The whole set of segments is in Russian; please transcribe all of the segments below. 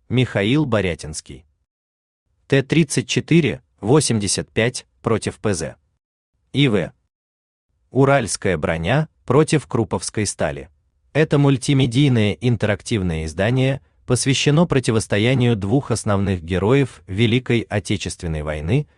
Михаил Борятинский. Т-34-85 против ПЗ. ИВ. Уральская броня против Круповской стали. Это мультимедийное интерактивное издание посвящено противостоянию двух основных героев Великой Отечественной войны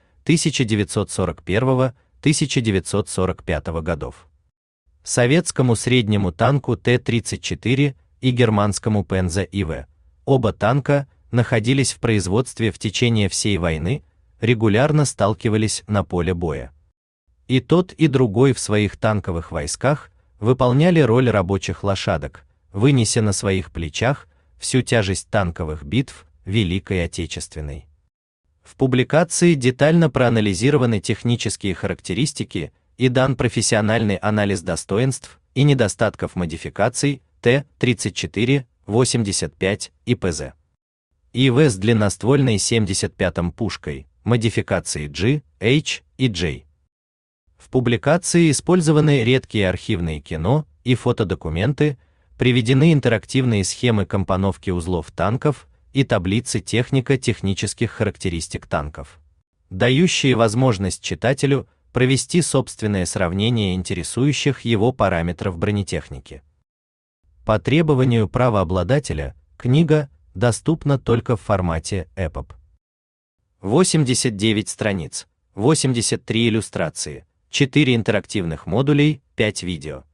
1941-1945 годов. Советскому среднему танку Т-34 и германскому Пенза-ИВ. Оба танка находились в производстве в течение всей войны, регулярно сталкивались на поле боя. И тот, и другой в своих танковых войсках выполняли роль рабочих лошадок, вынеся на своих плечах всю тяжесть танковых битв Великой Отечественной. В публикации детально проанализированы технические характеристики и дан профессиональный анализ достоинств и недостатков модификаций Т-34-85 и ПЗ. ИВ с длинноствольной 75-м пушкой, модификации G, H и J. В публикации использованы редкие архивные кино и фотодокументы, приведены интерактивные схемы компоновки узлов танков и таблицы технико-технических характеристик танков, дающие возможность читателю провести собственное сравнение интересующих его параметров бронетехники. По требованию правообладателя, книга доступна только в формате EPUB. 89 страниц, 83 иллюстрации, 4 интерактивных модулей, 5 видео.